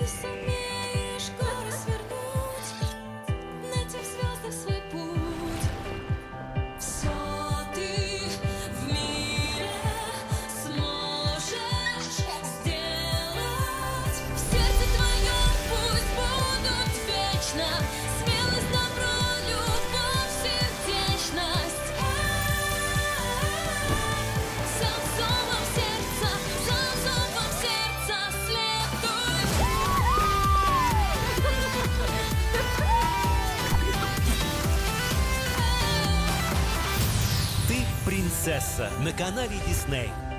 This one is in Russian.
Ты сумеешь горы свернуть, найти в звездах свой путь. Все ты в мире сможешь сделать. В сердце твоем пусть будут вечно смелость, добро, любовь, сердечность. За зовом сердца следуй. Ты принцесса на канале Дисней.